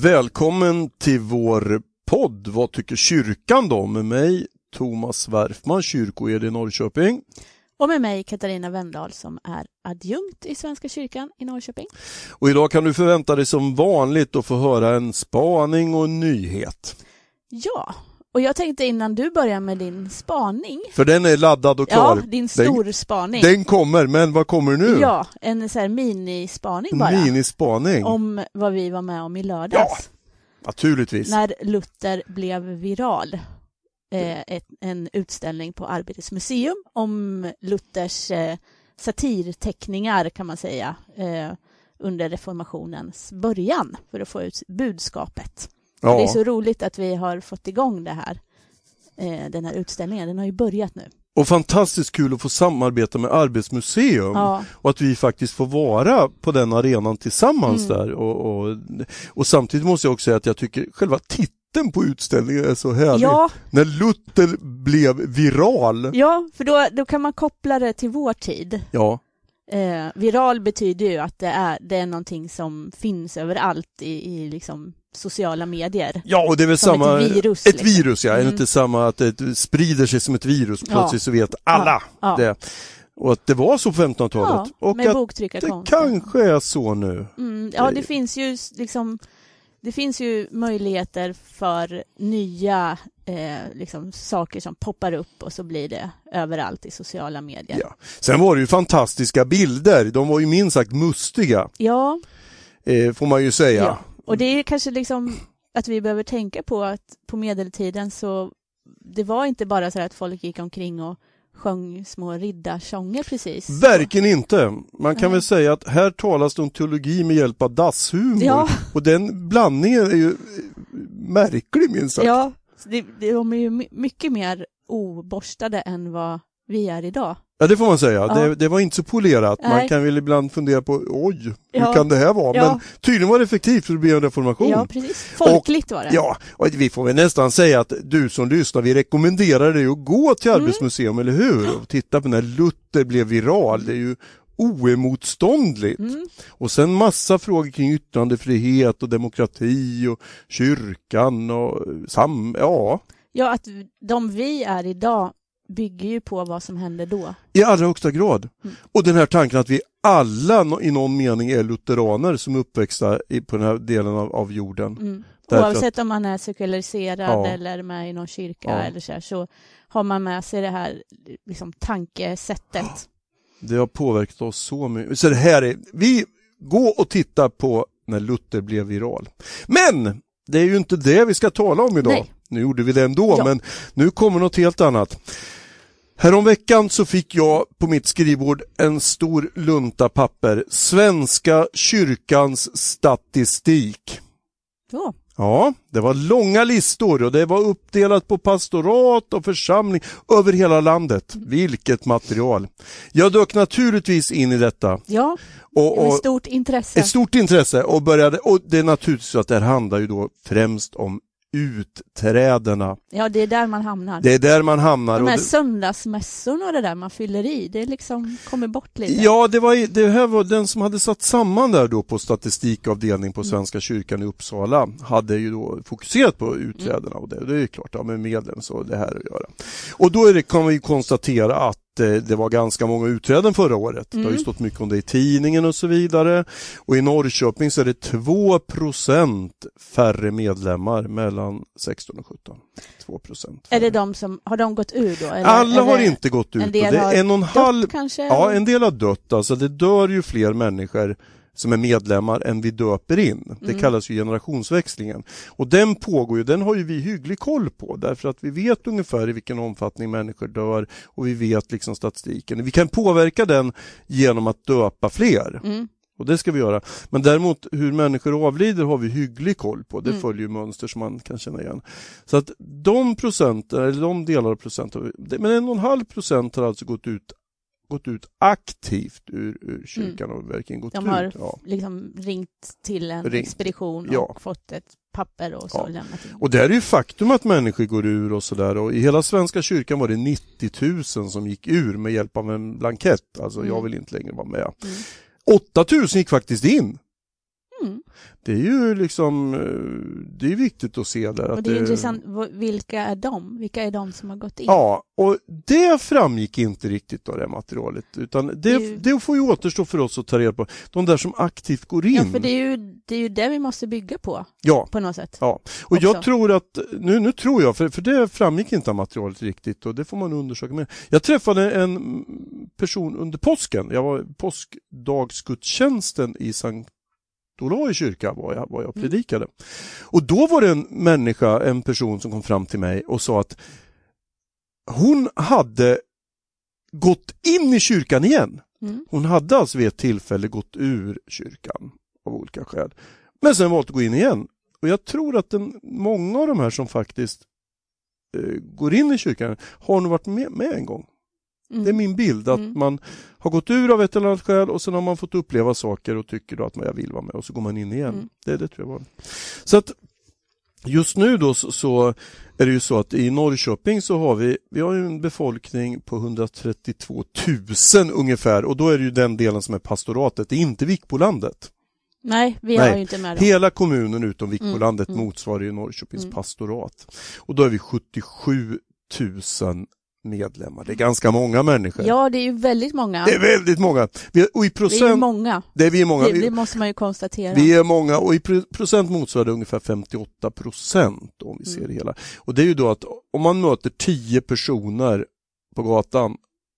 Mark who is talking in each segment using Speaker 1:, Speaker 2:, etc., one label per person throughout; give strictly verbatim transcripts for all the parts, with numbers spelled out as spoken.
Speaker 1: Välkommen till vår podd Vad tycker kyrkan då? Med mig Thomas Werfman, kyrkoherde i Norrköping.
Speaker 2: Och med mig Katarina Wendahl som är adjunkt i Svenska kyrkan i Norrköping.
Speaker 1: Och idag kan du förvänta dig som vanligt att få höra en spaning och en nyhet.
Speaker 2: Ja, och jag tänkte innan du börjar med din spaning.
Speaker 1: För den är laddad och klar.
Speaker 2: Ja, din stor
Speaker 1: den,
Speaker 2: spaning.
Speaker 1: Den kommer, men vad kommer nu?
Speaker 2: Ja, en så här minispaning bara.
Speaker 1: En minispaning.
Speaker 2: Om vad vi var med om i lördags.
Speaker 1: Ja, naturligtvis.
Speaker 2: När Luther blev viral. Eh, ett, en utställning på Arbetets museum om Luthers eh, satirteckningar kan man säga eh, under reformationens början för att få ut budskapet. Ja. Det är så roligt att vi har fått igång det här, eh, den här utställningen. Den har ju börjat nu.
Speaker 1: Och fantastiskt kul att få samarbeta med Arbetsmuseum. Ja. Och att vi faktiskt får vara på den arenan tillsammans mm. där. Och, och, och samtidigt måste jag också säga att jag tycker själva titeln på utställningen är så härlig. Ja. När Luther blev viral.
Speaker 2: Ja, för då, då kan man koppla det till vår tid.
Speaker 1: Ja.
Speaker 2: Eh, viral betyder ju att det är, det är någonting som finns överallt i, i liksom sociala medier.
Speaker 1: Ja, och det är väl
Speaker 2: som
Speaker 1: samma...
Speaker 2: Ett virus.
Speaker 1: Ett
Speaker 2: liksom.
Speaker 1: virus, ja.
Speaker 2: Mm.
Speaker 1: Är det inte samma att det sprider sig som ett virus? Plötsligt ja. Så vet alla ja. Ja. det. Och att det var så på femtonhundratalet.
Speaker 2: Ja,
Speaker 1: och
Speaker 2: med
Speaker 1: att det kanske är så nu.
Speaker 2: Mm, ja, det finns ju liksom... Det finns ju möjligheter för nya eh, liksom, saker som poppar upp och så blir det överallt i sociala medier.
Speaker 1: Ja. Sen var det ju fantastiska bilder. De var ju minst sagt mustiga.
Speaker 2: Ja.
Speaker 1: Eh, får man ju säga.
Speaker 2: Ja. Och det är kanske liksom att vi behöver tänka på att på medeltiden så det var inte bara så att folk gick omkring och sjöng små riddarsånger precis.
Speaker 1: Verkligen inte. Man kan mm. väl säga att här talas det om teologi med hjälp av dasshumor. Ja. Och den blandningen är ju märklig minst sagt.
Speaker 2: Ja, det, de är ju mycket mer oborstade än vad vi är idag.
Speaker 1: Ja, det får man säga. Ja. Det, det var inte så polerat. Nej. Man kan väl ibland fundera på, oj, hur ja. kan det här vara? Ja. Men tydligen var det effektivt för att bli en reformation.
Speaker 2: Ja, precis. Folkligt
Speaker 1: och,
Speaker 2: var det.
Speaker 1: Ja, och vi får väl nästan säga att du som lyssnar, vi rekommenderar dig att gå till mm. Arbetsmuseum, eller hur? Och titta på när Luther blev viral. Det är ju oemotståndligt. Mm. Och sen massa frågor kring yttrandefrihet och demokrati och kyrkan och sam... Ja.
Speaker 2: Ja, att de vi är idag bygger ju på vad som hände då.
Speaker 1: I allra högsta grad. Mm. Och den här tanken att vi alla i någon mening är lutheraner som är uppväxta på den här delen av, av jorden.
Speaker 2: Mm. Oavsett att, om man är sekulariserad ja. eller med i någon kyrka ja. eller så här, så har man med sig det här liksom, tankesättet.
Speaker 1: Det har påverkat oss så mycket. Så det här är, vi går och tittar på när Luther blev viral. Men det är ju inte det vi ska tala om idag. Nej. Nu gjorde vi det ändå, ja. men nu kommer något helt annat. Häromveckan så fick jag på mitt skrivbord en stor lunta papper. Svenska kyrkans statistik.
Speaker 2: Ja.
Speaker 1: Ja, det var långa listor och det var uppdelat på pastorat och församling över hela landet. Vilket material. Jag dök naturligtvis in i detta.
Speaker 2: Ja,
Speaker 1: och, och
Speaker 2: ett stort intresse.
Speaker 1: Ett stort intresse och började, och det är naturligtvis så att det här handlar ju då främst om utträdena.
Speaker 2: Ja, det är där man hamnar.
Speaker 1: Det är där man hamnar.
Speaker 2: De här
Speaker 1: och det...
Speaker 2: söndagsmässorna och det där man fyller i, det liksom kommer bort lite.
Speaker 1: Ja, det var det här var den som hade satt samman där då på statistikavdelning på Svenska kyrkan i Uppsala hade ju då fokuserat på utträdena och det, det är ju klart, ja, med medlem så det här att göra. Och då är det, kan vi konstatera att det var ganska många utträden förra året. Mm. Det har ju stått mycket om det i tidningen och så vidare. Och i Norrköping så är det två procent färre medlemmar mellan sexton och sjutton. två procent färre.
Speaker 2: Är det de som, har de gått ur då? Eller
Speaker 1: alla har inte gått ut.
Speaker 2: En del
Speaker 1: och det är en och en halv,
Speaker 2: dött kanske?
Speaker 1: Ja, en del har dött. Alltså det dör ju fler människor som är medlemmar än vi döper in. Det mm. kallas ju generationsväxlingen. Och den pågår ju, den har ju vi hygglig koll på. Därför att vi vet ungefär i vilken omfattning människor dör. Och vi vet liksom statistiken. Vi kan påverka den genom att döpa fler. Mm. Och det ska vi göra. Men däremot hur människor avlider har vi hygglig koll på. Det mm. följer ju mönster som man kan känna igen. Så att de procent, eller de delar av procent, men en och en halv procent har alltså gått ut gått ut aktivt ur, ur kyrkan mm. och verkligen gått
Speaker 2: de har
Speaker 1: ut. Ja.
Speaker 2: liksom ringt till en ringt. expedition och ja. fått ett papper och så ja. lämnat in.
Speaker 1: Och det är ju faktum att människor går ur och sådär. Och i hela Svenska kyrkan var det nittio tusen som gick ur med hjälp av en blankett. Alltså mm. jag vill inte längre vara med. Mm. åtta tusen gick faktiskt in.
Speaker 2: Mm.
Speaker 1: Det är ju liksom, det är viktigt att se där.
Speaker 2: Och
Speaker 1: att
Speaker 2: det är
Speaker 1: det...
Speaker 2: intressant, vilka är de? Vilka är de som har gått in?
Speaker 1: Ja, och det framgick inte riktigt av det materialet. Utan det, det, ju... det får ju återstå för oss att ta reda på. De där som aktivt går in.
Speaker 2: Ja, för det är ju det, är ju det vi måste bygga på.
Speaker 1: Ja.
Speaker 2: På något sätt.
Speaker 1: Ja, och också. Jag tror att, nu, nu tror jag, för, för det framgick inte av materialet riktigt. Och det får man undersöka mer. Jag träffade en person under påsken. Jag var påskdagsgudstjänsten i Sankt Olavi kyrka var jag, var jag predikade. Mm. Och då var det en människa, en person som kom fram till mig och sa att hon hade gått in i kyrkan igen. Mm. Hon hade alltså vid ett tillfälle gått ur kyrkan av olika skäl. Men sen valt att gå in igen. Och jag tror att den, många av de här som faktiskt eh, går in i kyrkan har nog varit med, med en gång. Mm. Det är min bild att mm. man har gått ur av ett eller annat skäl och sen har man fått uppleva saker och tycker då att man jag vill vara med och så går man in igen. Mm. Det, det tror jag var. Så att just nu då så, så är det ju så att i Norrköping så har vi vi har ju en befolkning på hundratrettiotvå tusen ungefär och då är det ju den delen som är pastoratet, det är inte Vikbolandet.
Speaker 2: Nej, vi har Nej. ju inte med dem.
Speaker 1: Hela kommunen utom Vikbolandet mm. motsvarar ju Norrköpings mm. pastorat. Och då är vi sjuttiosju tusen medlemmar. Det är ganska många människor.
Speaker 2: Ja, det är ju väldigt många.
Speaker 1: Det är väldigt många. Vi, och i procent,
Speaker 2: det är många.
Speaker 1: Det är vi många.
Speaker 2: Det, det måste man ju konstatera.
Speaker 1: Vi är många och i procent motsvarar det ungefär femtioåtta procent om vi ser mm. det hela. Och det är ju då att om man möter tio personer på gatan,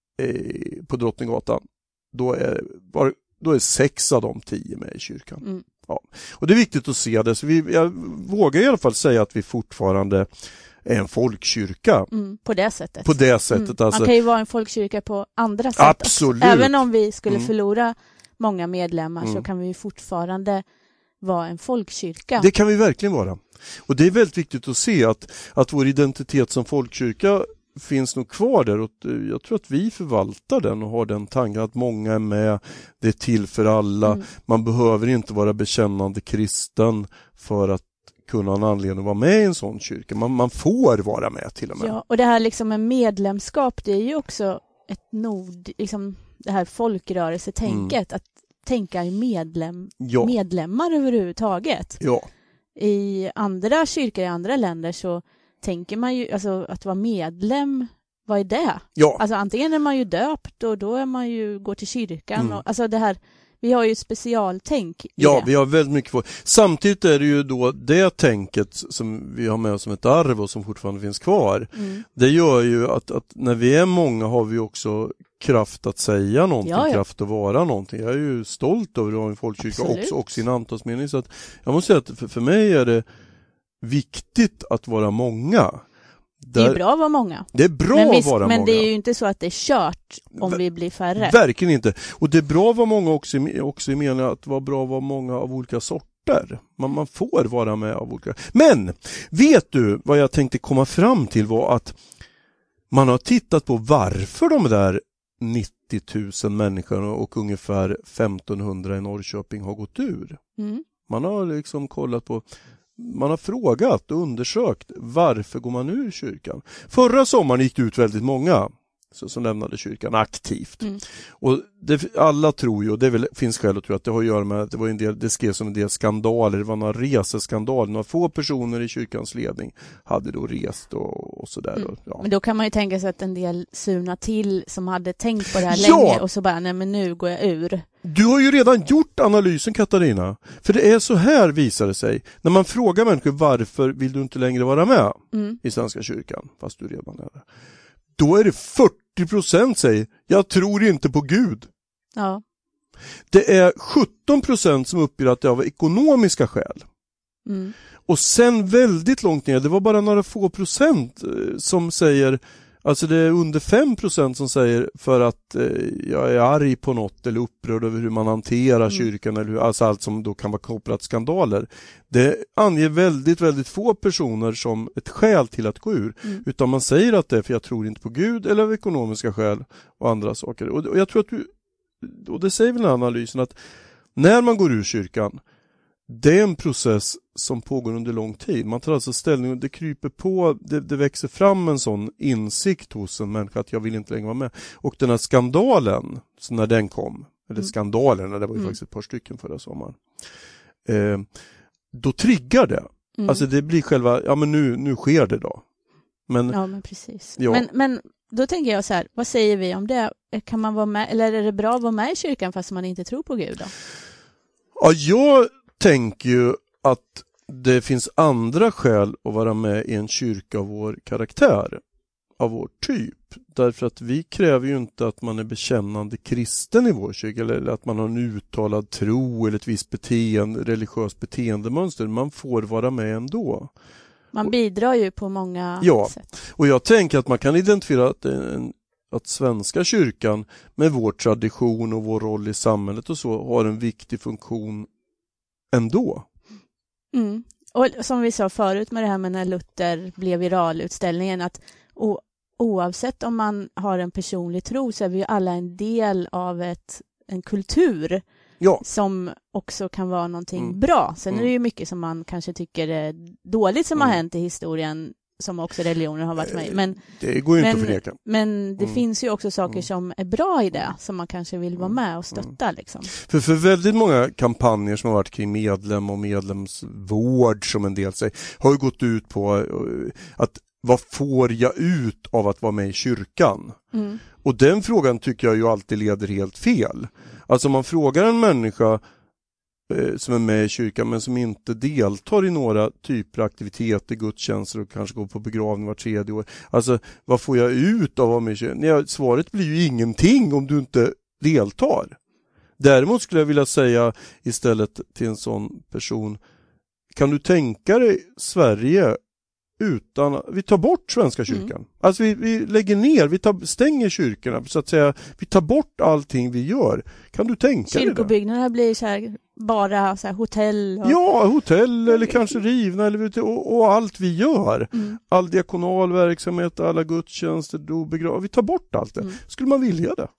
Speaker 1: eh, på Drottninggatan, då är, var, då är sex av de tio med i kyrkan. Mm. Ja. Och det är viktigt att se det. Så vi, jag vågar i alla fall säga att vi fortfarande är en folkkyrka.
Speaker 2: Mm, på det sättet.
Speaker 1: På det sättet.
Speaker 2: Mm.
Speaker 1: Alltså.
Speaker 2: Man kan ju vara en folkkyrka på andra sätt.
Speaker 1: Absolut.
Speaker 2: Även om vi skulle mm. förlora många medlemmar mm. så kan vi ju fortfarande vara en folkkyrka.
Speaker 1: Det kan vi verkligen vara. Och det är väldigt viktigt att se att, att vår identitet som folkkyrka finns nog kvar där och jag tror att vi förvaltar den och har den tanken att många är med, det är till för alla. Mm. Man behöver inte vara bekännande kristen för att kunna ha en anledning att vara med i en sån kyrka. Man, man får vara med till och med.
Speaker 2: Ja, och det här liksom med medlemskap, det är ju också ett nord, liksom det här folkrörelsetänket, mm. att tänka i medlem, ja. medlemmar överhuvudtaget.
Speaker 1: Ja.
Speaker 2: I andra kyrkor i andra länder så tänker man ju, alltså att vara medlem, vad är det?
Speaker 1: Ja.
Speaker 2: Alltså antingen är man ju döpt och då är man ju, går till kyrkan.
Speaker 1: Mm.
Speaker 2: Och, alltså det här, vi har ju specialtänk i
Speaker 1: Ja,
Speaker 2: det.
Speaker 1: vi har väldigt mycket för. Samtidigt är det ju då det tänket som vi har med oss som ett arv och som fortfarande finns kvar. Mm. Det gör ju att, att när vi är många har vi också kraft att säga någonting, ja, ja. kraft att vara någonting. Jag är ju stolt över att ha en folkkyrka också, också i en antalsmening. Så att jag måste säga att för, för mig är det viktigt att vara många. Där...
Speaker 2: Det är bra att vara många.
Speaker 1: Det är bra
Speaker 2: men
Speaker 1: att vara
Speaker 2: men
Speaker 1: många.
Speaker 2: Men det är ju inte så att det är kört om Ver- vi blir färre.
Speaker 1: Verkligen inte. Och det är bra att vara många också, också i meningen att vara bra att vara många av olika sorter. Man, man får vara med av olika. Men vet du vad jag tänkte komma fram till var att man har tittat på varför de där nittio tusen människorna och ungefär femtonhundra i Norrköping har gått ur. Mm. Man har liksom kollat på, man har frågat och undersökt varför går man ur kyrkan. Förra sommaren gick det ut väldigt många så, som lämnade kyrkan aktivt. Mm. Och det, alla tror ju, och det väl, finns skäl att tro att det har att göra med att det var en del, det skrevs som en del skandaler, det var några reseskandaler, några få personer i kyrkans ledning hade då rest och, och sådär. Mm. Ja.
Speaker 2: Men då kan man ju tänka sig att en del surna till som hade tänkt på det här
Speaker 1: ja!
Speaker 2: länge och så bara, nej men nu går jag ur.
Speaker 1: Du har ju redan gjort analysen, Katarina. För det är så här visar det sig. När man frågar människor varför vill du inte längre vara med mm. i Svenska kyrkan, fast du redan är det. Då är det fyrtio procent säger, jag tror inte på Gud.
Speaker 2: Ja.
Speaker 1: Det är sjutton procent som uppger att det är av ekonomiska skäl. Mm. Och sen väldigt långt ner, det var bara några få procent som säger, alltså det är under fem procent som säger för att eh, jag är arg på något eller upprörd över hur man hanterar mm. kyrkan eller hur, alltså allt som då kan vara kopplat till skandaler. Det anger väldigt, väldigt få personer som ett skäl till att gå ur. Mm. Utan man säger att det är för jag tror inte på Gud eller av ekonomiska skäl och andra saker. Och, och jag tror att du, och det säger väl den här analysen att när man går ur kyrkan, det är en process som pågår under lång tid. Man tar alltså ställning och det kryper på, det, det växer fram en sån insikt hos en människa att jag vill inte längre vara med. Och den här skandalen, så när den kom, eller mm. skandalerna, det var ju mm. faktiskt ett par stycken förra sommaren. eh, då triggar det.
Speaker 2: Mm.
Speaker 1: Alltså det blir själva, ja men nu, nu sker det då. Men,
Speaker 2: ja, men precis.
Speaker 1: Ja.
Speaker 2: Men, men då tänker jag så här, vad säger vi om det? Kan man vara med, eller är det bra att vara med i kyrkan fast man inte tror på Gud då?
Speaker 1: Ja, jag tänker ju att det finns andra skäl att vara med i en kyrka av vår karaktär, av vår typ. Därför att vi kräver ju inte att man är bekännande kristen i vår kyrka eller att man har en uttalad tro eller ett visst beteende, religiöst beteendemönster. Man får vara med ändå.
Speaker 2: Man bidrar ju på många
Speaker 1: ja,
Speaker 2: sätt.
Speaker 1: Och jag tänker att man kan identifiera att, en, att Svenska kyrkan med vår tradition och vår roll i samhället och så har en viktig funktion ändå.
Speaker 2: Mm. Och som vi sa förut med det här med när Luther blev viralutställningen, att o, oavsett om man har en personlig tro så är vi ju alla en del av ett, en kultur
Speaker 1: ja.
Speaker 2: som också kan vara någonting
Speaker 1: mm.
Speaker 2: bra. Sen
Speaker 1: mm.
Speaker 2: är det ju mycket som man kanske tycker är dåligt som
Speaker 1: mm.
Speaker 2: har hänt i historien som också religioner har varit med i. Men,
Speaker 1: det går ju
Speaker 2: men,
Speaker 1: inte att förneka.
Speaker 2: Men det
Speaker 1: mm.
Speaker 2: finns ju också saker
Speaker 1: mm.
Speaker 2: som är bra i det som man kanske vill vara med och stötta.
Speaker 1: Mm.
Speaker 2: Liksom.
Speaker 1: För, för väldigt många kampanjer som har varit kring medlem och medlemsvård som en del säger har ju gått ut på att vad får jag ut av att vara med i kyrkan?
Speaker 2: Mm.
Speaker 1: Och den frågan tycker jag ju alltid leder helt fel. Alltså om man frågar en människa eh, som är med i kyrkan men som inte deltar i några typer av aktiviteter, gudstjänster och kanske går på begravning var tredje år. Alltså vad får jag ut av att vara med i kyrkan? Nej, svaret blir ju ingenting om du inte deltar. Däremot skulle jag vilja säga istället till en sån person, kan du tänka dig Sverige utan, vi tar bort Svenska kyrkan. Mm. Alltså vi, vi lägger ner, vi tar, stänger kyrkorna så att säga, vi tar bort allting vi gör. Kan du tänka dig det?
Speaker 2: Kyrkobyggnaderna blir så här, bara så här hotell. Och...
Speaker 1: Ja, hotell eller kanske rivna eller, och, och allt vi gör. Mm. All diakonal verksamhet, alla gudstjänster, do, begrav, vi tar bort allt det. Mm. Skulle man vilja det?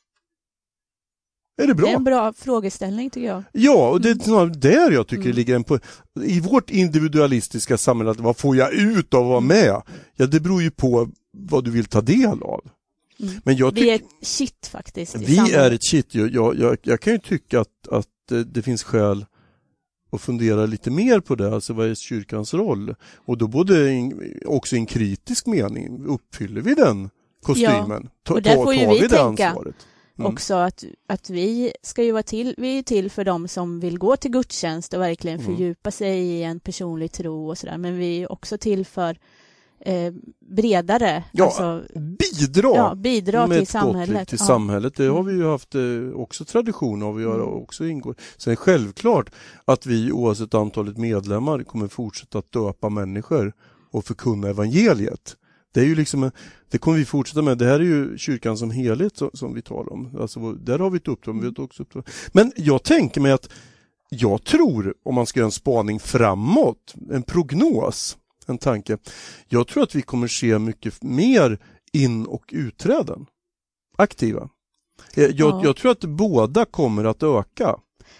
Speaker 1: Är det bra?
Speaker 2: Det är en bra frågeställning tycker jag.
Speaker 1: Ja, och det är snarare där jag tycker mm. det ligger en på. I vårt individualistiska samhälle, att vad får jag ut av att vara med? Ja, det beror ju på vad du vill ta del av.
Speaker 2: Mm.
Speaker 1: Men jag tyck-
Speaker 2: vi är ett shit faktiskt.
Speaker 1: Vi är ett shit. Jag, jag, jag kan ju tycka att, att det finns skäl att fundera lite mer på det. Alltså vad är kyrkans roll? Och då både in, också i en kritisk mening. Uppfyller vi den kostymen?
Speaker 2: Ja, och där får ju vi, vi tänka.
Speaker 1: Ansvaret? Mm.
Speaker 2: Också att, att vi ska ju vara till, vi är till för dem som vill gå till gudstjänst och verkligen mm. fördjupa sig i en personlig tro och sådär. Men vi är också till för eh, bredare.
Speaker 1: Ja,
Speaker 2: alltså,
Speaker 1: bidra,
Speaker 2: ja, bidra
Speaker 1: med
Speaker 2: till
Speaker 1: ett
Speaker 2: samhället.
Speaker 1: Gott till
Speaker 2: ja.
Speaker 1: samhället. Det har vi ju haft eh, också tradition av att göra
Speaker 2: mm.
Speaker 1: och också ingår. Sen är självklart att vi oavsett antalet medlemmar kommer fortsätta att döpa människor och förkunna evangeliet. Det är ju liksom, det kommer vi fortsätta med. Det här är ju kyrkan som helhet som, som vi talar om. Alltså, där har vi ett uppdrag, vi har också uppdrag. Men jag tänker mig att jag tror, om man ska göra en spaning framåt, en prognos, en tanke. Jag tror att vi kommer se mycket mer in- och utträden. Aktiva. Jag, ja. jag tror att båda kommer att öka.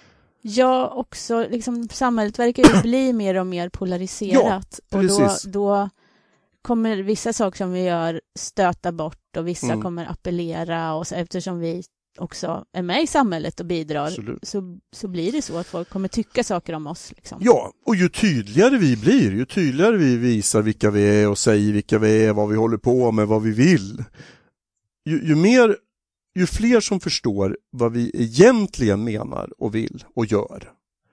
Speaker 2: Ja, också liksom, samhället verkar ju bli mer och mer polariserat.
Speaker 1: Ja, precis.
Speaker 2: Och då, då kommer vissa saker som vi gör stöta bort och vissa mm. kommer appellera. Och så, eftersom vi också är med i samhället och bidrar så, så blir det så att folk kommer tycka saker om oss. Liksom.
Speaker 1: Ja, och ju tydligare vi blir, ju tydligare vi visar vilka vi är och säger vilka vi är, vad vi håller på med, vad vi vill. Ju, ju mer, ju fler som förstår vad vi egentligen menar och vill och gör.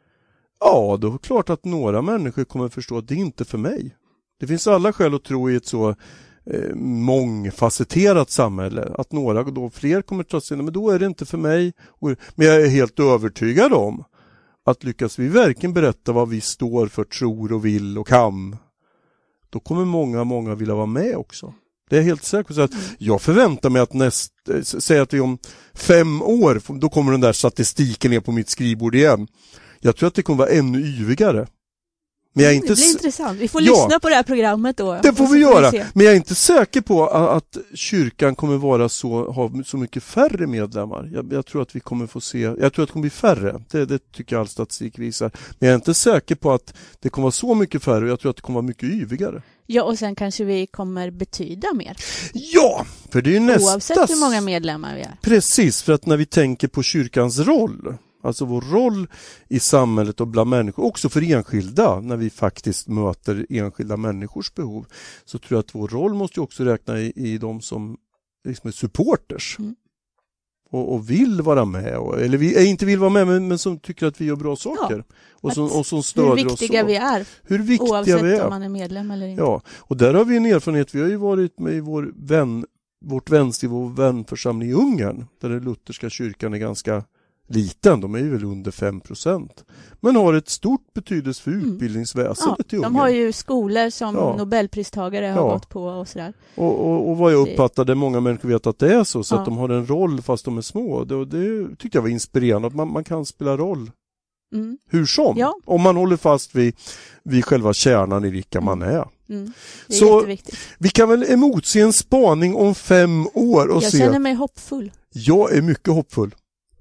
Speaker 1: Ja, då är det klart att några människor kommer förstå att det inte är för mig. Det finns alla skäl att tro i ett så eh, mångfacetterat samhälle att några då fler kommer att ta sig in, men då är det inte för mig. Men jag är helt övertygad om att lyckas vi verkligen berätta vad vi står för, tror och vill och kan, då kommer många, många vilja vara med också. Det är helt säkert. Så att jag förväntar mig att näst, säg att vi om fem år, då kommer den där statistiken ner på mitt skrivbord igen. Jag tror att det kommer vara ännu yvigare. Men jag är inte
Speaker 2: det blir s- intressant. Vi får
Speaker 1: ja,
Speaker 2: lyssna på det här programmet då.
Speaker 1: Det får vi göra. Vi men jag är inte säker på att kyrkan kommer vara så, ha så mycket färre medlemmar. Jag, jag tror att vi kommer få se, jag tror att det kommer bli färre. Det, det tycker jag all statistik visar. Men jag är inte säker på att det kommer vara så mycket färre. Jag tror att det kommer vara mycket yvigare.
Speaker 2: Ja, och sen kanske vi kommer betyda mer.
Speaker 1: Ja, för det är ju nästa...
Speaker 2: Oavsett hur många medlemmar vi är.
Speaker 1: Precis, för att när vi tänker på kyrkans roll, Alltså vår roll i samhället och bland människor, också för enskilda, när vi faktiskt möter enskilda människors behov, så tror jag att vår roll måste ju också räkna i, i de som liksom är supporters. Mm. Och, och vill vara med, och, eller vi, inte vill vara med men, men som tycker att vi gör bra saker. Ja, och, som, och som stödjer oss.
Speaker 2: Hur viktiga
Speaker 1: oss
Speaker 2: vi är.
Speaker 1: Hur viktiga
Speaker 2: oavsett
Speaker 1: vi är.
Speaker 2: Om man är medlem eller inte.
Speaker 1: Ja, och där har vi en erfarenhet. Vi har ju varit med i vår vän, vårt vänster, vår vänförsamling i Ungern. Där den lutherska kyrkan är ganska liten. De är ju väl under fem procent. Men har ett stort betydelse för utbildningsväsendet
Speaker 2: mm. ja,
Speaker 1: i Ungern.
Speaker 2: De har ju skolor som ja. Nobelpristagare har
Speaker 1: ja.
Speaker 2: gått på och sådär.
Speaker 1: Och, och, och vad jag uppfattade, många människor vet att det är så. Så
Speaker 2: ja.
Speaker 1: att de har en roll fast de är små. Det, det tyckte jag var inspirerande. Att man, man kan spela roll. Mm. Hur som.
Speaker 2: Ja.
Speaker 1: Om man håller fast vid, vid själva kärnan i vilka mm. man är.
Speaker 2: Mm. Det är
Speaker 1: så
Speaker 2: jätteviktigt.
Speaker 1: Vi kan väl emotse en spaning om fem år. Och
Speaker 2: jag
Speaker 1: se.
Speaker 2: känner mig hoppfull.
Speaker 1: Jag är mycket hoppfull.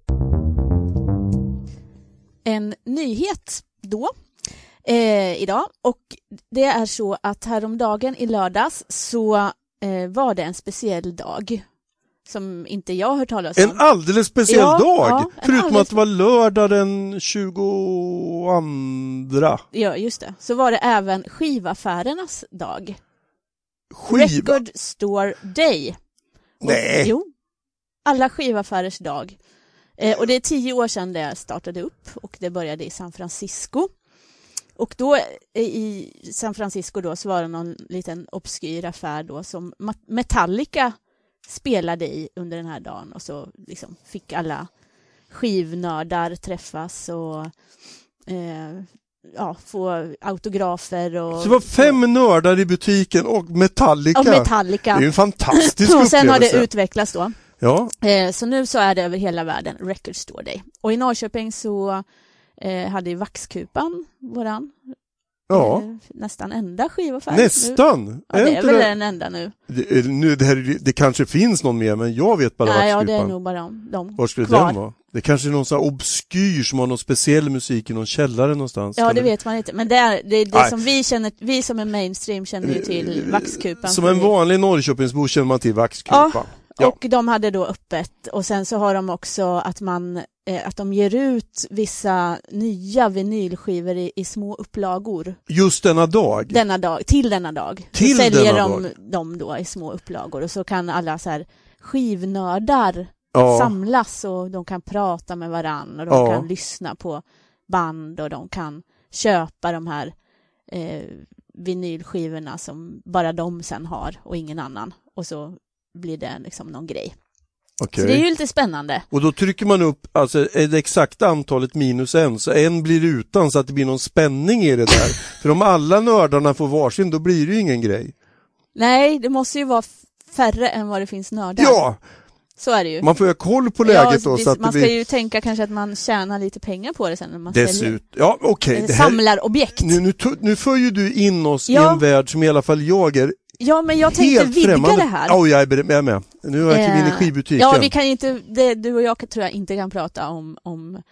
Speaker 2: En nyhet då eh, idag, och det är så att häromdagen i lördags så eh, var det en speciell dag som inte jag har hört talas om.
Speaker 1: En alldeles speciell
Speaker 2: ja,
Speaker 1: dag,
Speaker 2: ja,
Speaker 1: förutom
Speaker 2: alldeles...
Speaker 1: att det var lördag den tjugoandra.
Speaker 2: Ja, just det. Så var det även skivaffärernas dag.
Speaker 1: Skiva?
Speaker 2: Record Store Day.
Speaker 1: Nej.
Speaker 2: Och, jo, alla skivaffärers dag. Eh, och det är tio år sedan det startade upp och det började i San Francisco. Och då eh, i San Francisco då så var det någon liten obskyr affär då som Metallica spelade i under den här dagen, och så liksom fick alla skivnördar träffas och eh, ja, få autografer. Och,
Speaker 1: så det var fem och, nördar i butiken och Metallica.
Speaker 2: Och Metallica.
Speaker 1: Det är ju en fantastisk upplevelse.
Speaker 2: Och sen har det utvecklats då.
Speaker 1: Ja.
Speaker 2: Eh, så nu så är det över hela världen Record Store Day. Och i Norrköping så eh, hade ju Vaxkupan våran
Speaker 1: ja.
Speaker 2: eh, nästan enda skivaffär.
Speaker 1: Nästan?
Speaker 2: Nu. Ja, det är väl det... den enda nu.
Speaker 1: Det, nu det, här, det kanske finns någon mer, men jag vet bara
Speaker 2: Nej,
Speaker 1: Vaxkupan.
Speaker 2: Ja, det är nog bara de, de
Speaker 1: Var skulle
Speaker 2: kvar.
Speaker 1: den vara? Det kanske är någon sån här obskyr som har någon speciell musik i någon källare någonstans.
Speaker 2: Ja, det
Speaker 1: eller?
Speaker 2: vet man inte. Men det är det, är det som vi känner, vi som är mainstream känner ju till Vaxkupan.
Speaker 1: Som en vanlig Norrköpingsbo känner man till Vaxkupan.
Speaker 2: Ja. Ja. Och de hade då öppet, och sen så har de också att man eh, att de ger ut vissa nya vinylskivor i, i små upplagor.
Speaker 1: Just denna dag?
Speaker 2: Denna dag, till denna dag.
Speaker 1: Till
Speaker 2: så säljer
Speaker 1: denna
Speaker 2: de
Speaker 1: dag.
Speaker 2: dem då i små upplagor, och så kan alla så här skivnördar
Speaker 1: ja.
Speaker 2: samlas, och de kan prata med varann, och de
Speaker 1: ja.
Speaker 2: kan lyssna på band, och de kan köpa de här eh, vinylskivorna som bara de sen har och ingen annan, och så blir det liksom någon grej.
Speaker 1: Okay.
Speaker 2: Så det är ju lite spännande.
Speaker 1: Och då trycker man upp, alltså är det exakta antalet minus en, så en blir utan, så att det blir någon spänning i det där. För om alla nördarna får varsin, då blir det ju ingen grej.
Speaker 2: Nej, det måste ju vara färre än vad det finns nördar.
Speaker 1: Ja!
Speaker 2: Så är det ju.
Speaker 1: Man får ju ha koll på läget
Speaker 2: ja,
Speaker 1: då.
Speaker 2: Det,
Speaker 1: så att
Speaker 2: man
Speaker 1: det
Speaker 2: ska
Speaker 1: blir...
Speaker 2: ju tänka kanske att man tjänar lite pengar på det sen när man
Speaker 1: Dessut...
Speaker 2: säljer.
Speaker 1: Ja, okej.
Speaker 2: Okay. Samlar objekt.
Speaker 1: Nu, nu, nu för ju du in oss
Speaker 2: ja.
Speaker 1: i en värld som i alla fall jag är.
Speaker 2: Ja, men jag tänkte vidga
Speaker 1: främmande.
Speaker 2: det här.
Speaker 1: Ja, oh, jag är med, med, med. Nu har jag klivit in i skivbutiken.
Speaker 2: Ja, vi kan inte, det, du och jag tror jag inte kan prata om, om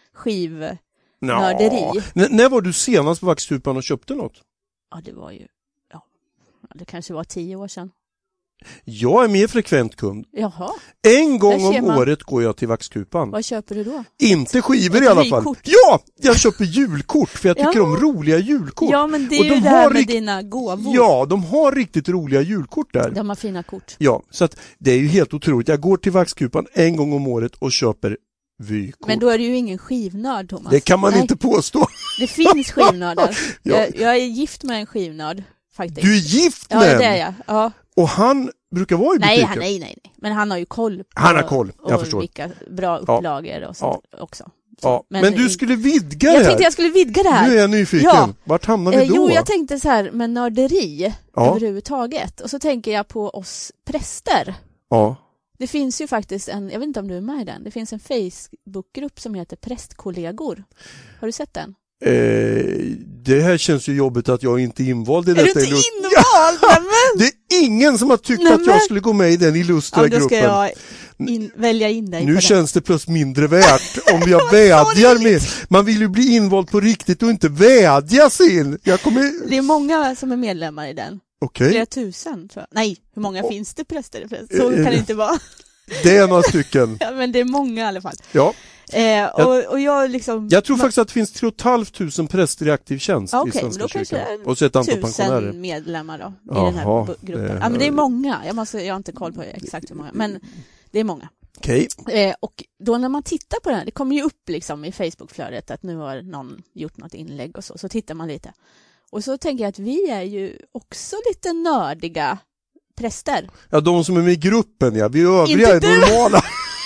Speaker 2: skivnörderi.
Speaker 1: N- när var du senast på Vaxkupan och köpte något?
Speaker 2: Ja, det var ju, ja, det kanske var tio år sedan.
Speaker 1: Jag är mer frekvent kund.
Speaker 2: Jaha.
Speaker 1: En gång om man... året går jag till Vaxkupan.
Speaker 2: Vad köper du då?
Speaker 1: Inte skivor i alla fall.
Speaker 2: Kort.
Speaker 1: Ja, jag köper julkort för jag tycker
Speaker 2: ja.
Speaker 1: om roliga julkort.
Speaker 2: Ja, men det är
Speaker 1: och
Speaker 2: ju
Speaker 1: de
Speaker 2: det här
Speaker 1: har
Speaker 2: med
Speaker 1: rikt...
Speaker 2: dina gåvor.
Speaker 1: Ja, de har riktigt roliga julkort där.
Speaker 2: De har fina kort.
Speaker 1: Ja, så att det är ju helt otroligt. Jag går till Vaxkupan en gång om året och köper vykort.
Speaker 2: Men då är du ju ingen skivnörd, Thomas.
Speaker 1: Det kan man
Speaker 2: Nej.
Speaker 1: inte påstå.
Speaker 2: Det finns skivnördar.
Speaker 1: ja.
Speaker 2: jag, jag är gift med en skivnörd, faktiskt.
Speaker 1: Du är gift med
Speaker 2: Ja,
Speaker 1: en?
Speaker 2: det är jag. Ja.
Speaker 1: Och han brukar vara i butiken?
Speaker 2: Nej, nej, nej, nej. Men han har ju koll på
Speaker 1: han har koll, jag
Speaker 2: och
Speaker 1: förstår.
Speaker 2: vilka bra upplagor och sånt
Speaker 1: ja.
Speaker 2: också. Så,
Speaker 1: ja. Men,
Speaker 2: men
Speaker 1: du skulle vidga
Speaker 2: jag
Speaker 1: det här.
Speaker 2: Jag tänkte jag skulle vidga det här.
Speaker 1: Nu är jag nyfiken.
Speaker 2: Ja.
Speaker 1: Vart hamnar vi
Speaker 2: eh,
Speaker 1: då?
Speaker 2: Jo, jag tänkte så här med nörderi
Speaker 1: ja.
Speaker 2: överhuvudtaget. Och så tänker jag på oss präster.
Speaker 1: Ja.
Speaker 2: Det finns ju faktiskt en, jag vet inte om du är med i den. Det finns en Facebookgrupp som heter Prästkollegor. Har du sett den?
Speaker 1: Eh, det här känns ju jobbigt att jag inte är invald i detta.
Speaker 2: Är du inte invald? Ja.
Speaker 1: Det är ingen som har tyckt
Speaker 2: Nämen.
Speaker 1: att jag skulle gå med i den illustra
Speaker 2: ja,
Speaker 1: gruppen.
Speaker 2: Då ska jag in, välja in dig.
Speaker 1: Nu
Speaker 2: på
Speaker 1: känns det plus mindre värt om jag vädjar med. Man vill ju bli invald på riktigt och inte vädjas in. Jag kommer...
Speaker 2: Det är många som är medlemmar i den.
Speaker 1: Okej.
Speaker 2: Flera tusen, tror jag. Nej, hur många oh. finns det präster? Så kan det inte vara.
Speaker 1: Det är några stycken.
Speaker 2: Ja, men det är många i alla fall.
Speaker 1: Ja.
Speaker 2: Eh, och, och jag liksom...
Speaker 1: Jag tror faktiskt att det finns tre och ett halvt tusen präster i aktiv tjänst
Speaker 2: okay,
Speaker 1: i Svenska kyrkan.
Speaker 2: Och
Speaker 1: så ett antal
Speaker 2: tusen
Speaker 1: pensionärer.
Speaker 2: medlemmar då, i
Speaker 1: Aha,
Speaker 2: den här gruppen.
Speaker 1: det...
Speaker 2: Ja, men det är många. Jag, måste, jag har inte koll på exakt hur många, men det är många.
Speaker 1: Okay.
Speaker 2: Eh, och då när man tittar på den här, det kommer ju upp liksom i Facebookflödet att nu har någon gjort något inlägg och så, så tittar man lite. Och så tänker jag att vi är ju också lite nördiga präster.
Speaker 1: Ja, de som är med i gruppen, ja. Vi övriga är normala.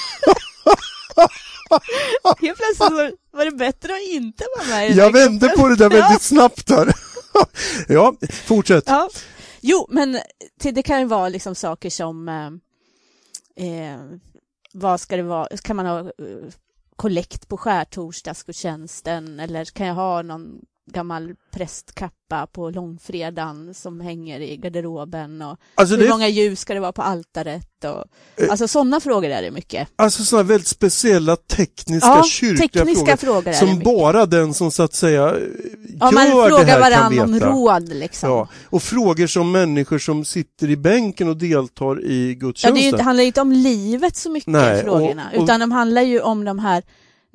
Speaker 2: Helt plötsligt var, var det bättre att inte vara med i den
Speaker 1: Jag vände på det där väldigt ja. snabbt här. Ja, fortsätt.
Speaker 2: Ja. Jo, men till, det kan ju vara liksom saker som eh, vad ska det vara? Kan man ha eh, kollekt på skärtorsdagsgudstjänsten, eller kan jag ha någon gammal prästkappa på långfredagen som hänger i garderoben, och alltså hur det... många ljus ska det vara på altaret och eh, alltså sådana frågor är det mycket.
Speaker 1: Alltså sådana väldigt speciella tekniska
Speaker 2: ja,
Speaker 1: kyrkliga
Speaker 2: tekniska
Speaker 1: frågor,
Speaker 2: frågor
Speaker 1: som bara den som så att säga
Speaker 2: ja,
Speaker 1: gör
Speaker 2: man frågar
Speaker 1: det här
Speaker 2: varann
Speaker 1: kan veta.
Speaker 2: Om råd liksom.
Speaker 1: Ja, och frågor som människor som sitter i bänken och deltar i gudstjänsten.
Speaker 2: Ja, det, är ju, det handlar ju inte om livet så mycket. Nej, frågorna, och, och, utan de handlar ju om de här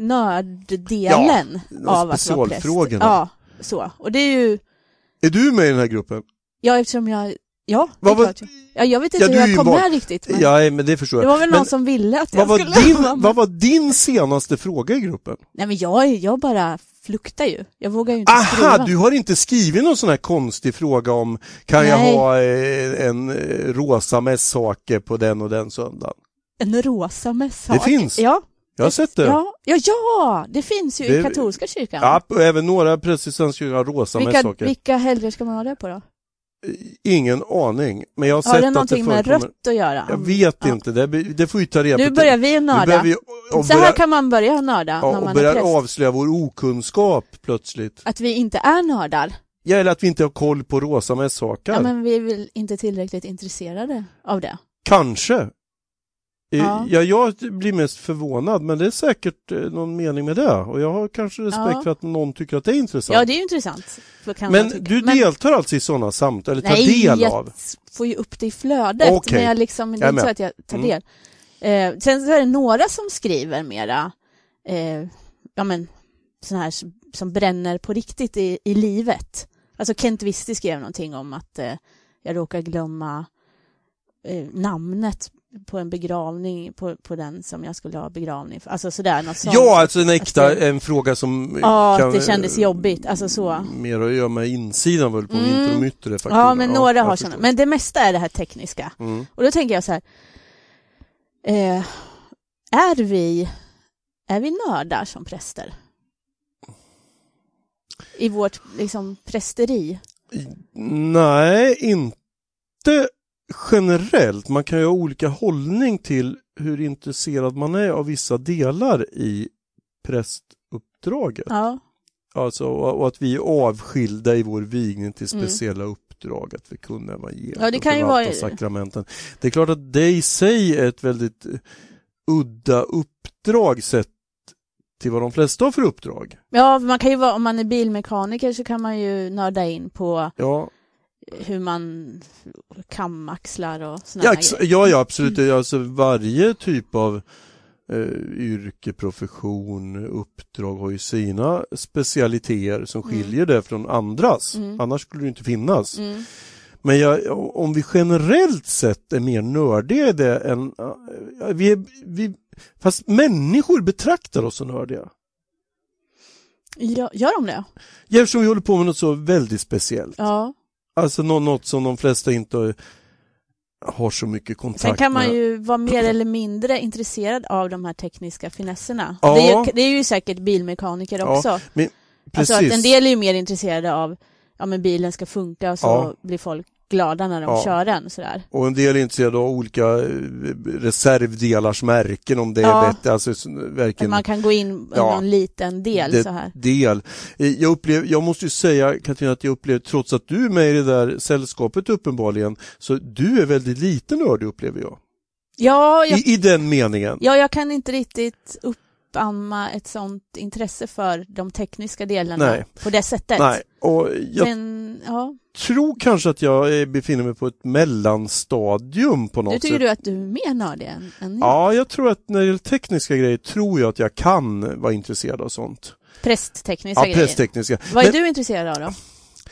Speaker 2: nörddelen
Speaker 1: ja,
Speaker 2: av att vara präst. Ja, så. Och det är ju...
Speaker 1: Är du med i den här gruppen?
Speaker 2: Ja, eftersom jag... Ja,
Speaker 1: vad var...
Speaker 2: ja jag vet inte
Speaker 1: ja,
Speaker 2: hur jag kom var... med riktigt. Men...
Speaker 1: Ja, men det förstår jag.
Speaker 2: Det var väl
Speaker 1: men...
Speaker 2: någon som ville att
Speaker 1: vad
Speaker 2: jag
Speaker 1: var
Speaker 2: skulle...
Speaker 1: Din... vad var din senaste fråga i gruppen?
Speaker 2: Nej, men jag, jag bara fluktar ju. Jag vågar ju inte
Speaker 1: Aha,
Speaker 2: skriva.
Speaker 1: Aha, du har inte skrivit någon sån här konstig fråga om kan Nej. jag ha en rosa mässhake på den och den söndagen?
Speaker 2: En rosa mässhake?
Speaker 1: Det finns.
Speaker 2: Ja.
Speaker 1: Jag har sett det.
Speaker 2: Ja, ja, ja, det finns ju det, i katolska kyrkan.
Speaker 1: Ja, och även några präster i Svenska kyrkan har rosa
Speaker 2: vilka,
Speaker 1: mässhakar.
Speaker 2: Vilka helger ska man ha det på då?
Speaker 1: Ingen aning. Men jag har,
Speaker 2: har
Speaker 1: sett
Speaker 2: det
Speaker 1: att
Speaker 2: någonting
Speaker 1: det
Speaker 2: med rött att göra?
Speaker 1: Jag vet ja. inte. Det, det får vi ta reda på.
Speaker 2: Nu börjar vi nörda. Vi, Så
Speaker 1: börja,
Speaker 2: här kan man börja nörda
Speaker 1: ja,
Speaker 2: när man
Speaker 1: och börjar
Speaker 2: är präst.
Speaker 1: avslöja vår okunskap plötsligt.
Speaker 2: Att vi inte är nördar.
Speaker 1: Ja, eller att vi inte har koll på rosa mässhakar.
Speaker 2: Ja, men vi är väl inte tillräckligt intresserade av det.
Speaker 1: Kanske.
Speaker 2: Ja.
Speaker 1: Ja, jag blir mest förvånad, men det är säkert någon mening med det. Och jag har kanske respekt ja. för att någon tycker att det är intressant.
Speaker 2: Ja, det är ju intressant.
Speaker 1: Men du men... deltar alltså i sådana samtal, eller tar
Speaker 2: Nej,
Speaker 1: del
Speaker 2: jag
Speaker 1: av? Nej,
Speaker 2: jag får ju upp det i flödet.
Speaker 1: Okay.
Speaker 2: Men jag liksom, det är inte så att jag tar del. Mm. Eh, sen så är det några som skriver mera, eh, ja men, sån här som bränner på riktigt i, i livet. Alltså Kent Wisti skrev någonting om att eh, jag råkar glömma eh, namnet på en begravning på, på den som jag skulle ha begravning för. Alltså sådär, något sånt.
Speaker 1: Ja, alltså en äkta alltså, en fråga som
Speaker 2: ja,
Speaker 1: kan,
Speaker 2: det kändes jobbigt. Alltså så.
Speaker 1: Mer att göra med insidan väl på mm. vinter och mytter faktiskt.
Speaker 2: Ja, men ja, några har sådana. Men det mesta är det här tekniska.
Speaker 1: Mm.
Speaker 2: Och då tänker jag så här, eh, är vi är vi nördar som präster? I vårt liksom prästeri?
Speaker 1: Nej, inte generellt. Man kan ju ha olika hållning till hur intresserad man är av vissa delar i prästuppdraget.
Speaker 2: Ja.
Speaker 1: Alltså, och att vi är avskilda i vår vigning till speciella mm. uppdrag, att vi kunde evangeliet
Speaker 2: ja, det kan ju vara
Speaker 1: sakramenten. Det är klart att det i sig är ett väldigt udda uppdrag sett till vad de flesta har för uppdrag.
Speaker 2: Ja, man kan ju vara, om man är bilmekaniker så kan man ju nörda in på
Speaker 1: ja.
Speaker 2: hur man kamaxlar och såna
Speaker 1: ja, ja, ja, absolut. Mm. Alltså varje typ av eh, yrke, profession, uppdrag har ju sina specialiteter som skiljer mm. det från andras. Mm. Annars skulle det inte finnas.
Speaker 2: Mm.
Speaker 1: Men jag, om vi generellt sett är mer nördiga i det än vi, är, vi fast människor betraktar oss som nördiga.
Speaker 2: Ja, gör de det?
Speaker 1: Ja, eftersom vi håller på med något så väldigt speciellt.
Speaker 2: Ja.
Speaker 1: Alltså något som de flesta inte har så mycket kontakt med.
Speaker 2: Sen kan man med. ju vara mer eller mindre intresserad av de här tekniska finesserna.
Speaker 1: Ja.
Speaker 2: Det, är ju, det är ju säkert bilmekaniker också.
Speaker 1: Ja, men,
Speaker 2: alltså att en del är ju mer intresserade av ja, men bilen ska funka och så ja. blir folk glada när de ja. kör den. Sådär.
Speaker 1: Och en del är intresserade av olika reservdelars märken om det
Speaker 2: ja.
Speaker 1: är bättre. Alltså, verkligen,
Speaker 2: man kan gå in i ja. någon liten del
Speaker 1: det,
Speaker 2: så här.
Speaker 1: Del. Jag, upplever, jag måste ju säga, Katarina, att jag upplever, trots att du är med i det där sällskapet uppenbarligen, så du är väldigt liten nördig upplever jag.
Speaker 2: Ja, jag,
Speaker 1: I, I den meningen.
Speaker 2: Ja, jag kan inte riktigt uppamma ett sånt intresse för de tekniska delarna
Speaker 1: Nej.
Speaker 2: på det sättet.
Speaker 1: Nej. Och jag...
Speaker 2: Men ja.
Speaker 1: tror kanske att jag befinner mig på ett mellanstadium på något sätt.
Speaker 2: Du tycker sätt. Du att du är mer nördig än, än
Speaker 1: Ja, jag tror att när det gäller tekniska grejer tror jag att jag kan vara intresserad av sånt.
Speaker 2: Prästtekniska
Speaker 1: ja,
Speaker 2: grejer?
Speaker 1: Prästtekniska.
Speaker 2: Vad är
Speaker 1: Men,
Speaker 2: du intresserad av då?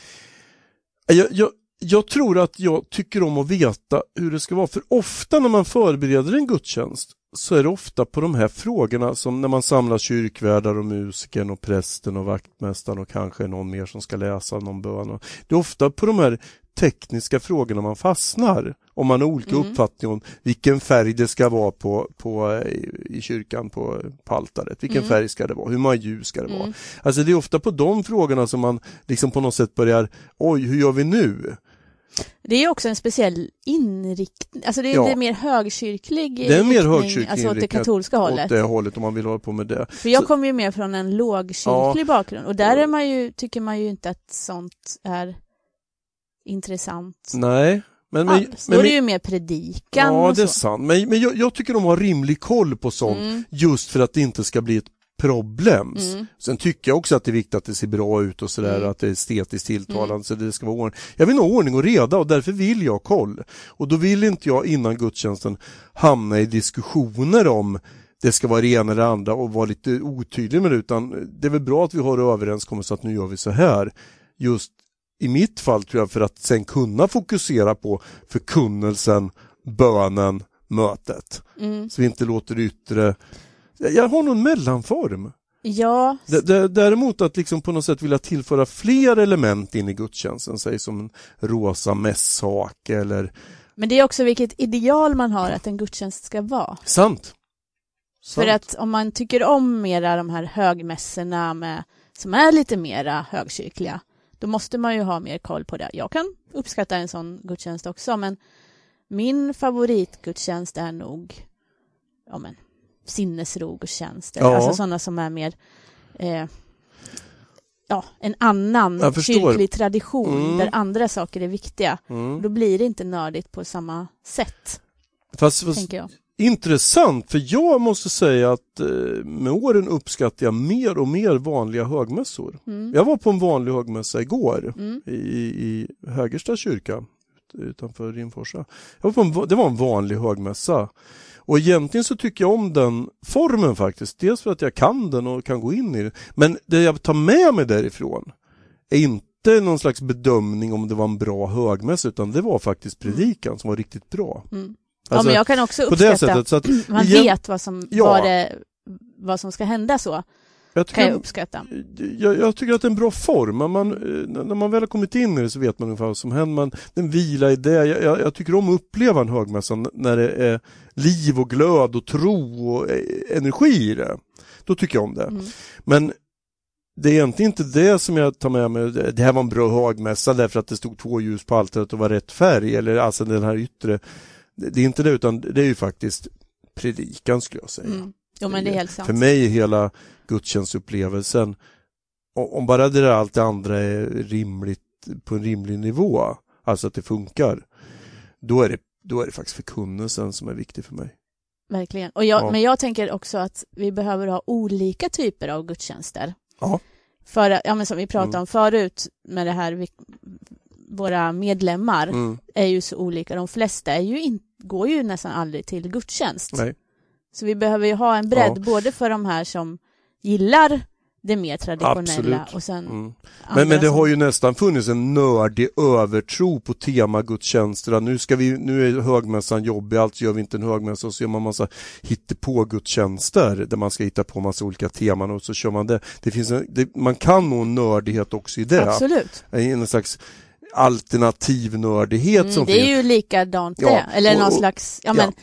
Speaker 1: Jag, jag, jag tror att jag tycker om att veta hur det ska vara. För ofta när man förbereder en gudstjänst så är det ofta på de här frågorna som när man samlar kyrkvärdar och musiken och prästen och vaktmästaren och kanske någon mer som ska läsa någon bön. Det är ofta på de här tekniska frågorna man fastnar. Om man har olika mm. uppfattning om vilken färg det ska vara på, på, i kyrkan på, på altaret. Vilken mm. färg ska det vara? Hur många ljus ska det vara? Mm. Alltså det är ofta på de frågorna som man liksom på något sätt börjar, oj, hur gör vi nu?
Speaker 2: Det är också en speciell inriktning. Alltså det är,
Speaker 1: ja.
Speaker 2: det är mer högkyrklig
Speaker 1: det är mer högkyrklig
Speaker 2: alltså åt det katolska hållet.
Speaker 1: Åt det hållet om man vill hålla på med det.
Speaker 2: För jag kommer ju mer från en lågkyrklig ja. bakgrund. Och där är man ju, tycker man ju inte att sånt är intressant.
Speaker 1: Nej. Men, men,
Speaker 2: ja, så men, är det ju mer predikan.
Speaker 1: Ja,
Speaker 2: och
Speaker 1: det är
Speaker 2: så.
Speaker 1: sant. Men, men jag, jag tycker de har rimlig koll på sånt. Mm. Just för att det inte ska bli ett problem. Mm. Sen tycker jag också att det är viktigt att det ser bra ut och sådär, mm. att det är estetiskt tilltalande mm. så det ska vara ordning. Jag vill ha ordning och reda och därför vill jag koll. Och då vill inte jag innan gudstjänsten hamna i diskussioner om det ska vara det ena eller andra och vara lite otydlig med det, utan det är väl bra att vi har överenskommelse att nu gör vi så här. Just i mitt fall tror jag för att sen kunna fokusera på förkunnelsen, bönen, mötet. Mm. Så vi inte låter det yttre. Jag har någon mellanform.
Speaker 2: Ja.
Speaker 1: D- d- däremot att liksom på något sätt vilja tillföra fler element in i gudstjänsten, säg som en rosa mässhake eller...
Speaker 2: Men det är också vilket ideal man har att en gudstjänst ska vara.
Speaker 1: Sant. Sant.
Speaker 2: För att om man tycker om mera de här högmässorna med, som är lite mera högkyrkliga, då måste man ju ha mer koll på det. Jag kan uppskatta en sån gudstjänst också, men min favoritgudstjänst är nog ja, men, sinnesrogudstjänster. Ja. Alltså sådana som är mer eh, ja, en annan kyrklig tradition mm. där andra saker är viktiga. Mm. Då blir det inte nördigt på samma sätt.
Speaker 1: Fast, fast jag. Intressant, för jag måste säga att eh, med åren uppskattar jag mer och mer vanliga högmässor. Mm. Jag var på en vanlig högmässa igår mm. i, i Hägersta kyrka utanför Rimforsa. Jag var på en, det var en vanlig högmässa. Och egentligen så tycker jag om den formen faktiskt. Dels för att jag kan den och kan gå in i den. Men det jag tar med mig därifrån är inte någon slags bedömning om det var en bra högmässa, utan det var faktiskt predikan som var riktigt bra.
Speaker 2: Mm. Alltså, ja, men jag kan också uppskatta sättet, så att man igen, vet vad som, ja, vad, det, vad som ska hända så. Jag kan jag uppskatta.
Speaker 1: Jag, jag tycker att det är en bra form. Man, när man väl har kommit in i det så vet man ungefär vad som händer. Man, den vila i det. Jag, jag, jag tycker om att uppleva en högmässa när det är liv och glöd och tro och energi i det. Då tycker jag om det. Mm. Men det är egentligen inte det som jag tar med mig. Det här var en bra högmässa därför att det stod två ljus på altaret och var rätt färg. Eller alltså den här yttre. Det är inte det, utan det är ju faktiskt predikan, skulle jag säga. Mm.
Speaker 2: Jo, men det är helt sant.
Speaker 1: För mig är hela gudstjänstupplevelsen, om bara det där allt det andra är rimligt på en rimlig nivå, alltså att det funkar, då är det, då är det faktiskt förkunnelsen som är viktig för mig.
Speaker 2: Verkligen. Och jag, ja. Men jag tänker också att vi behöver ha olika typer av gudstjänster.
Speaker 1: Ja.
Speaker 2: För, ja, men som vi pratade mm. om förut med det här, vi, våra medlemmar mm. är ju så olika. De flesta är ju in, går ju nästan aldrig till gudstjänst.
Speaker 1: Nej.
Speaker 2: Så vi behöver ju ha en bredd, ja. både för de här som gillar det mer traditionella.
Speaker 1: Absolut.
Speaker 2: Och sen
Speaker 1: mm. men, men det
Speaker 2: som...
Speaker 1: har ju nästan funnits en nördig övertro på temagudstjänsterna. Nu, ska vi, nu är högmässan jobbig, alltså gör vi inte en högmässa och så gör man massa hittepå-gudstjänster där man ska hitta på massa olika teman och så kör man det. Det finns en, det, man kan nog en nördighet också i det.
Speaker 2: Absolut.
Speaker 1: En slags alternativ nördighet mm, som
Speaker 2: det
Speaker 1: finns.
Speaker 2: Det är ju likadant
Speaker 1: ja,
Speaker 2: det. Eller
Speaker 1: och,
Speaker 2: någon slags... Ja, men,
Speaker 1: ja.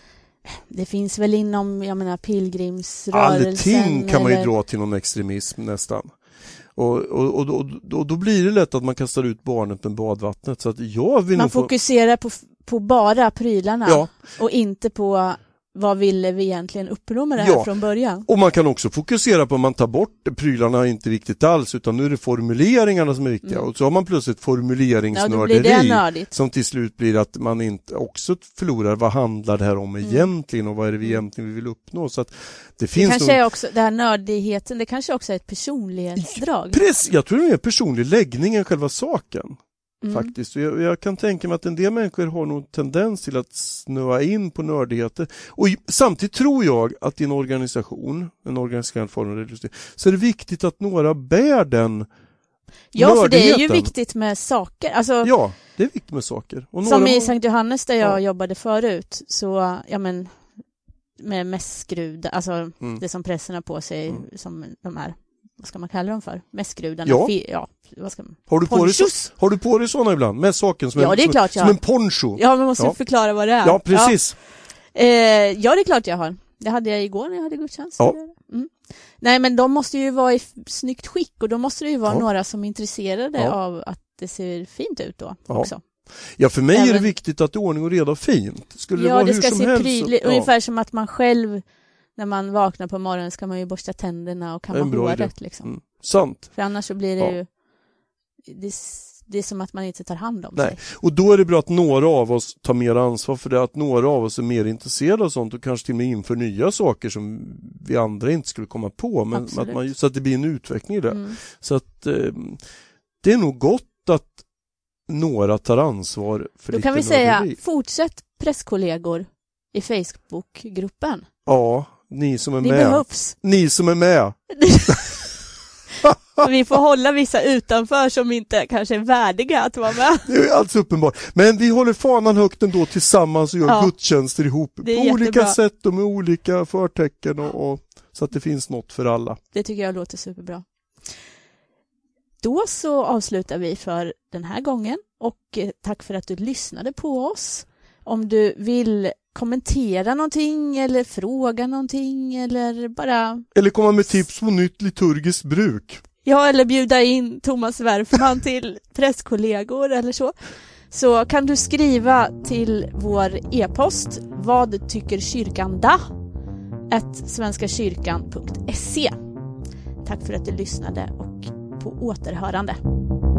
Speaker 2: Det finns väl inom, jag menar, pilgrimsrörelsen.
Speaker 1: Allting kan man ju
Speaker 2: eller...
Speaker 1: dra till någon extremism nästan. Och, och, och, och, och då blir det lätt att man kastar ut barnet med badvattnet. Så att jag vill
Speaker 2: man
Speaker 1: få...
Speaker 2: fokuserar på, på bara prylarna
Speaker 1: ja.
Speaker 2: och inte på vad ville vi egentligen uppnå med det här
Speaker 1: ja.
Speaker 2: från början?
Speaker 1: Och man kan också fokusera på att man tar bort prylarna är inte viktigt alls, utan nu är det formuleringarna som är viktiga. Mm. Och så har man plötsligt formuleringsnörderi
Speaker 2: ja,
Speaker 1: som till slut blir att man inte också förlorar vad handlar det här om mm. egentligen och vad är det vi egentligen vill uppnå. Så att det finns
Speaker 2: det kanske
Speaker 1: nog...
Speaker 2: är också, det här nördigheten, det kanske också är ett personlighetsdrag.
Speaker 1: Precis, jag tror det är personlig läggning än själva saken. Mm. Faktiskt. Jag, jag kan tänka mig att en del människor har nog tendens till att snöa in på nördigheter. Och samtidigt tror jag att i en organisation, en organiserad form, så är det viktigt att några bär den
Speaker 2: Ja, nördigheten. För det är ju viktigt med saker. Alltså,
Speaker 1: ja, det är viktigt med saker.
Speaker 2: Och som i Sankt Johannes där jag ja. jobbade förut, så ja men med mässgrud, alltså mm. det som prästerna på sig, mm. som de här, vad ska man kalla dem för? Mässgrudarna.
Speaker 1: Ja.
Speaker 2: ja. Vad ska man?
Speaker 1: Har du på dig så, har du på dig såna ibland med saken som,
Speaker 2: ja,
Speaker 1: en,
Speaker 2: det är
Speaker 1: som,
Speaker 2: klart
Speaker 1: som en poncho?
Speaker 2: Ja, man måste
Speaker 1: ja.
Speaker 2: förklara vad det är.
Speaker 1: Ja, precis.
Speaker 2: Ja. Eh, ja, det är klart jag har. Det hade jag igår när jag hade gudstjänst.
Speaker 1: Ja.
Speaker 2: Mm. Nej, men de måste ju vara i snyggt skick och då måste det ju vara
Speaker 1: ja.
Speaker 2: några som är intresserade
Speaker 1: ja.
Speaker 2: av att det ser fint ut då
Speaker 1: ja.
Speaker 2: också.
Speaker 1: Ja, för mig
Speaker 2: Även...
Speaker 1: är det viktigt att det är ordning och reda och fint. Skulle det
Speaker 2: ja,
Speaker 1: vara
Speaker 2: det
Speaker 1: hur
Speaker 2: ska
Speaker 1: som
Speaker 2: se
Speaker 1: helst,
Speaker 2: prydligt.
Speaker 1: så, ja.
Speaker 2: Ungefär som att man själv, när man vaknar på morgonen, ska man ju borsta tänderna och kamma håret. Liksom.
Speaker 1: Mm. Sant.
Speaker 2: För annars så blir det
Speaker 1: ja.
Speaker 2: ju... Det, det är som att man inte tar hand om
Speaker 1: Nej.
Speaker 2: sig.
Speaker 1: Och då är det bra att några av oss tar mer ansvar för det. Att några av oss är mer intresserade av sånt och kanske till och med inför nya saker som vi andra inte skulle komma på. Men att man, så att det blir en utveckling i det. Mm. Så att eh, det är nog gott att några tar ansvar för
Speaker 2: då
Speaker 1: lite
Speaker 2: kan vi
Speaker 1: nörderi.
Speaker 2: säga, fortsätt presskollegor i Facebookgruppen.
Speaker 1: Ja, ni som är
Speaker 2: det
Speaker 1: med.
Speaker 2: Behövs.
Speaker 1: Ni som är med.
Speaker 2: Vi får hålla vissa utanför som inte kanske är värdiga att vara med.
Speaker 1: Det är alltså uppenbart. Men vi håller fanan högt ändå tillsammans och gör ja. gudstjänster ihop. På jättebra. Olika sätt och med olika förtecken. Och, och, så att det finns något för alla.
Speaker 2: Det tycker jag låter superbra. Då så avslutar vi för den här gången. Och tack för att du lyssnade på oss. Om du vill kommentera någonting eller fråga någonting eller bara...
Speaker 1: Eller komma med tips på nytt liturgiskt bruk.
Speaker 2: Ja, eller bjuda in Thomas Werfman till presskollegor eller så. Så kan du skriva till vår e-post vad tycker kyrkan da? at svenskakyrkan punkt se. Tack för att du lyssnade och på återhörande.